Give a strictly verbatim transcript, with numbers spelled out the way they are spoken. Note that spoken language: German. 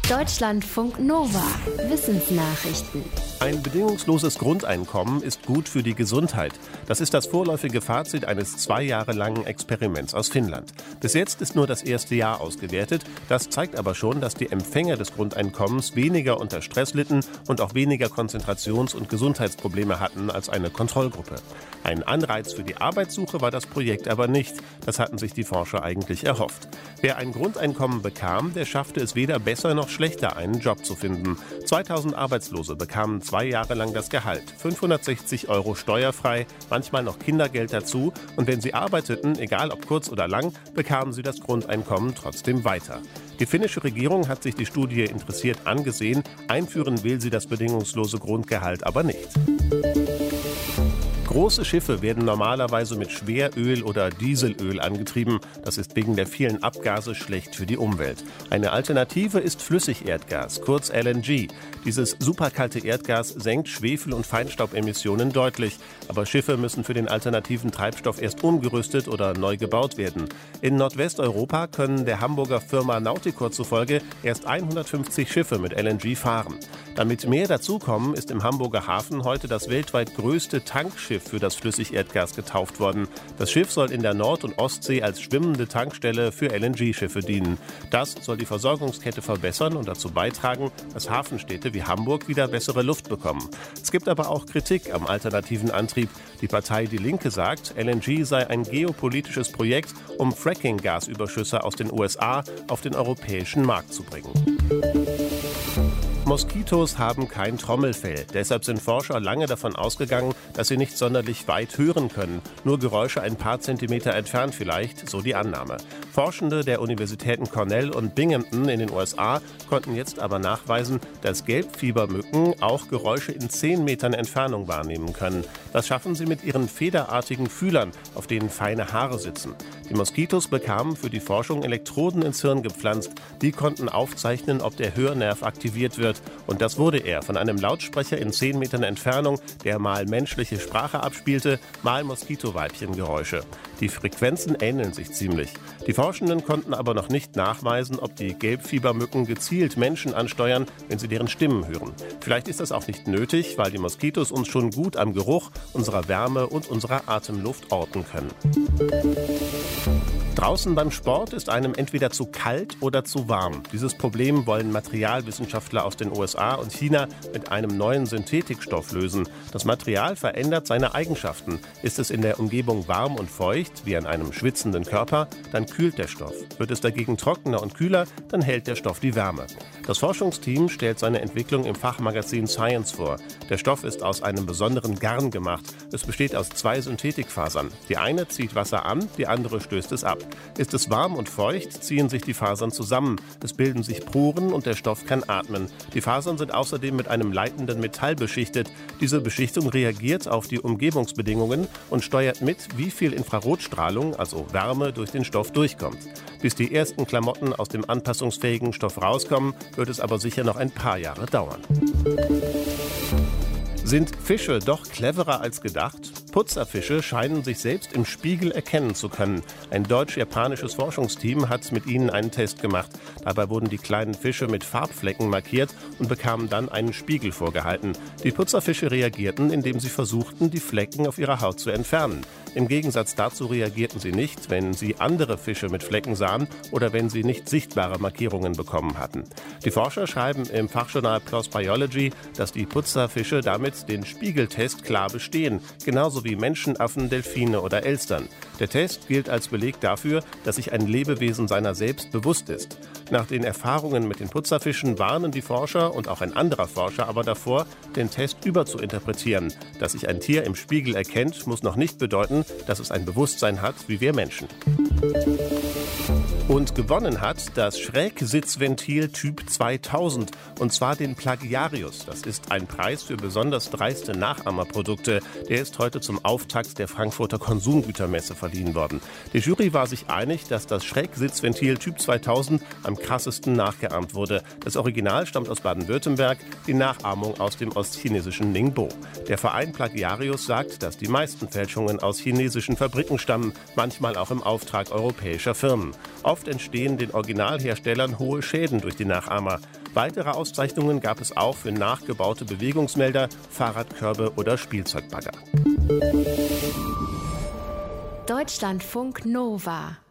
Deutschlandfunk Nova. Wissensnachrichten. Ein bedingungsloses Grundeinkommen ist gut für die Gesundheit. Das ist das vorläufige Fazit eines zwei Jahre langen Experiments aus Finnland. Bis jetzt ist nur das erste Jahr ausgewertet. Das zeigt aber schon, dass die Empfänger des Grundeinkommens weniger unter Stress litten und auch weniger Konzentrations- und Gesundheitsprobleme hatten als eine Kontrollgruppe. Ein Anreiz für die Arbeitssuche war das Projekt aber nicht. Das hatten sich die Forscher eigentlich erhofft. Wer ein Grundeinkommen bekam, der schaffte es weder besser noch schlechter, einen Job zu finden. zweitausend Arbeitslose bekamen zwei Jahre lang das Gehalt. fünfhundertsechzig Euro steuerfrei, manchmal noch Kindergeld dazu. Und wenn sie arbeiteten, egal ob kurz oder lang, bekamen sie das Grundeinkommen trotzdem weiter. Die finnische Regierung hat sich die Studie interessiert angesehen. Einführen will sie das bedingungslose Grundgehalt aber nicht. Große Schiffe werden normalerweise mit Schweröl oder Dieselöl angetrieben. Das ist wegen der vielen Abgase schlecht für die Umwelt. Eine Alternative ist Flüssigerdgas, kurz L N G. Dieses superkalte Erdgas senkt Schwefel- und Feinstaubemissionen deutlich. Aber Schiffe müssen für den alternativen Treibstoff erst umgerüstet oder neu gebaut werden. In Nordwesteuropa können der Hamburger Firma Nauticor zufolge erst hundertfünfzig Schiffe mit L N G fahren. Damit mehr dazukommen, ist im Hamburger Hafen heute das weltweit größte Tankschiff für das Flüssigerdgas getauft worden. Das Schiff soll in der Nord- und Ostsee als schwimmende Tankstelle für L N G-Schiffe dienen. Das soll die Versorgungskette verbessern und dazu beitragen, dass Hafenstädte wie Hamburg wieder bessere Luft bekommen. Es gibt aber auch Kritik am alternativen Antrieb. Die Partei Die Linke sagt, L N G sei ein geopolitisches Projekt, um Fracking-Gasüberschüsse aus den U S A auf den europäischen Markt zu bringen. Moskitos haben kein Trommelfell. Deshalb sind Forscher lange davon ausgegangen, dass sie nicht sonderlich weit hören können. Nur Geräusche ein paar Zentimeter entfernt vielleicht, so die Annahme. Forschende der Universitäten Cornell und Binghamton in den U S A konnten jetzt aber nachweisen, dass Gelbfiebermücken auch Geräusche in zehn Metern Entfernung wahrnehmen können. Das schaffen sie mit ihren federartigen Fühlern, auf denen feine Haare sitzen. Die Moskitos bekamen für die Forschung Elektroden ins Hirn gepflanzt. Die konnten aufzeichnen, ob der Hörnerv aktiviert wird. Und das wurde er von einem Lautsprecher in zehn Metern Entfernung, der mal menschliche Sprache abspielte, mal Moskitoweibchengeräusche. Die Frequenzen ähneln sich ziemlich. Die Forschenden konnten aber noch nicht nachweisen, ob die Gelbfiebermücken gezielt Menschen ansteuern, wenn sie deren Stimmen hören. Vielleicht ist das auch nicht nötig, weil die Moskitos uns schon gut am Geruch, unserer Wärme und unserer Atemluft orten können. Draußen beim Sport ist einem entweder zu kalt oder zu warm. Dieses Problem wollen Materialwissenschaftler aus den U S A und China mit einem neuen Synthetikstoff lösen. Das Material verändert seine Eigenschaften. Ist es in der Umgebung warm und feucht, wie an einem schwitzenden Körper, dann kühlt der Stoff. Wird es dagegen trockener und kühler, dann hält der Stoff die Wärme. Das Forschungsteam stellt seine Entwicklung im Fachmagazin Science vor. Der Stoff ist aus einem besonderen Garn gemacht. Es besteht aus zwei Synthetikfasern. Die eine zieht Wasser an, die andere stößt es ab. Ist es warm und feucht, ziehen sich die Fasern zusammen. Es bilden sich Poren und der Stoff kann atmen. Die Fasern sind außerdem mit einem leitenden Metall beschichtet. Diese Beschichtung reagiert auf die Umgebungsbedingungen und steuert mit, wie viel Infrarotstrahlung, also Wärme, durch den Stoff durchkommt. Bis die ersten Klamotten aus dem anpassungsfähigen Stoff rauskommen, wird es aber sicher noch ein paar Jahre dauern. Sind Fische doch cleverer als gedacht? Putzerfische scheinen sich selbst im Spiegel erkennen zu können. Ein deutsch-japanisches Forschungsteam hat mit ihnen einen Test gemacht. Dabei wurden die kleinen Fische mit Farbflecken markiert und bekamen dann einen Spiegel vorgehalten. Die Putzerfische reagierten, indem sie versuchten, die Flecken auf ihrer Haut zu entfernen. Im Gegensatz dazu reagierten sie nicht, wenn sie andere Fische mit Flecken sahen oder wenn sie nicht sichtbare Markierungen bekommen hatten. Die Forscher schreiben im Fachjournal PLOS Biology, dass die Putzerfische damit den Spiegeltest klar bestehen, genauso wie Menschen, Affen, Delfine oder Elstern. Der Test gilt als Beleg dafür, dass sich ein Lebewesen seiner selbst bewusst ist. Nach den Erfahrungen mit den Putzerfischen warnen die Forscher und auch ein anderer Forscher aber davor, den Test überzuinterpretieren. Dass sich ein Tier im Spiegel erkennt, muss noch nicht bedeuten, dass es ein Bewusstsein hat wie wir Menschen. Und gewonnen hat das Schrägsitzventil Typ zweitausend, und zwar den Plagiarius. Das ist ein Preis für besonders dreiste Nachahmerprodukte. Der ist heute zum Auftakt der Frankfurter Konsumgütermesse verliehen worden. Die Jury war sich einig, dass das Schrägsitzventil Typ zweitausend am krassesten nachgeahmt wurde. Das Original stammt aus Baden-Württemberg, die Nachahmung aus dem ostchinesischen Ningbo. Der Verein Plagiarius sagt, dass die meisten Fälschungen aus chinesischen Fabriken stammen, manchmal auch im Auftrag europäischer Firmen. Oft entstehen den Originalherstellern hohe Schäden durch die Nachahmer. Weitere Auszeichnungen gab es auch für nachgebaute Bewegungsmelder, Fahrradkörbe oder Spielzeugbagger. Deutschlandfunk Nova